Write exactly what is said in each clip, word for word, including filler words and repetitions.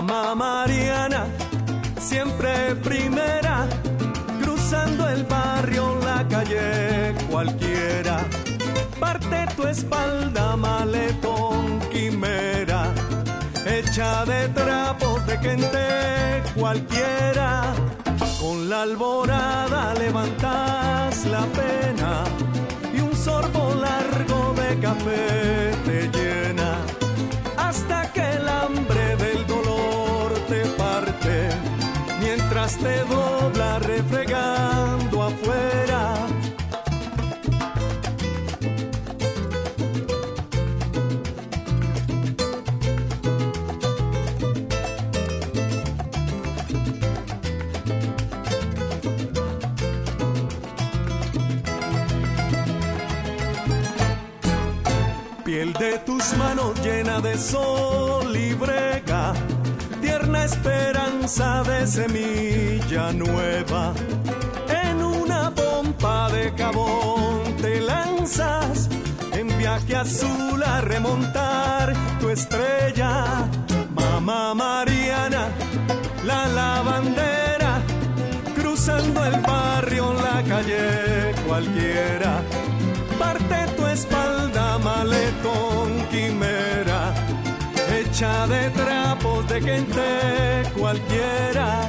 Mamá Mariana, siempre primera, cruzando el barrio, la calle cualquiera. Parte tu espalda, maletón, quimera, hecha de trapos de gente cualquiera. Con la alborada levantas la pena y un sorbo largo de café te llena, hasta que el hambre del dolor te parte, mientras te dobla refregando afuera. Piel de tus manos llena de sol y brega, tierna esperanza de semilla nueva. En una pompa de jabón te lanzas, en viaje azul a remontar tu estrella. Mamá Mariana, la lavandera, cruzando el barrio, la calle cualquiera. Parte tu espalda, maletón, quimera, hecha de trapos de gente cualquiera.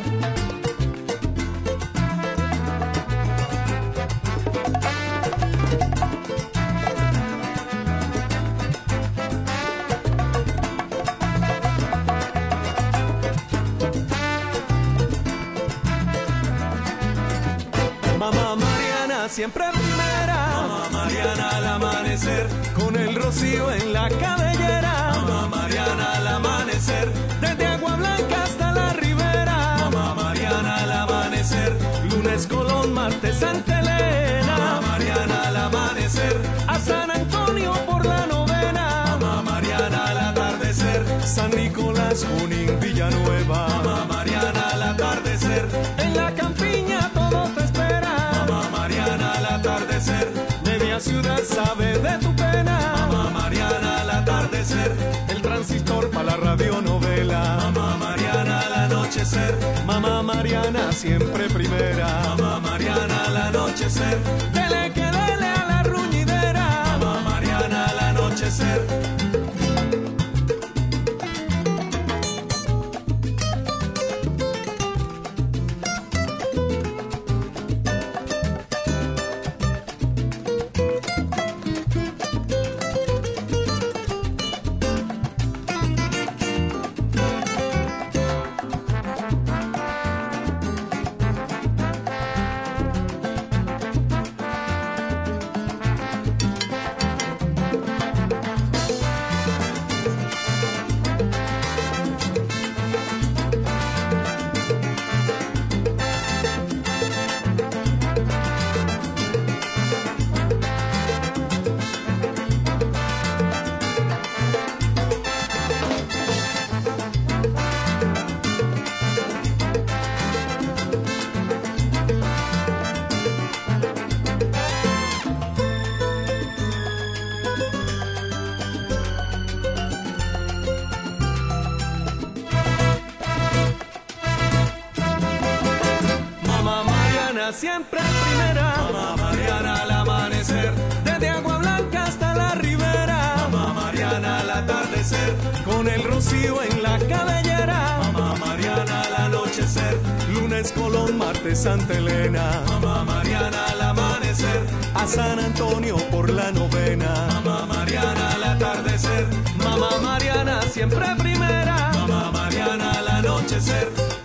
Mamá Mariana, siempre primera. Mamá Mariana al amanecer, con el rocío en la cabellera. Mamá Mariana al amanecer, desde Agua Blanca hasta la ribera. Mamá Mariana al amanecer, lunes Colón, martes Santa Elena. Mamá Mariana al amanecer, a San Antonio por la novena. Mamá Mariana al atardecer, San Nicolás, Junín, Villanueva. Mamá Mariana al atardecer, en la campiña todo te espera. Mamá Mariana al atardecer, media ciudad sabe de tu pena. Mamá Mariana al atardecer, el transistor para la radionovela. Mamá Mariana al anochecer, Mamá Mariana siempre primera. Mamá Mariana al anochecer, dele que dele a la ruñidera. Mamá Mariana al anochecer. Siempre primera. Mamá Mariana al amanecer, desde Agua Blanca hasta la ribera. Mamá Mariana al atardecer, con el rocío en la cabellera. Mamá Mariana al anochecer, lunes Colón, martes Santa Elena. Mamá Mariana al amanecer, a San Antonio por la novena. Mamá Mariana al atardecer, Mamá Mariana siempre primera. Mamá Mariana al anochecer,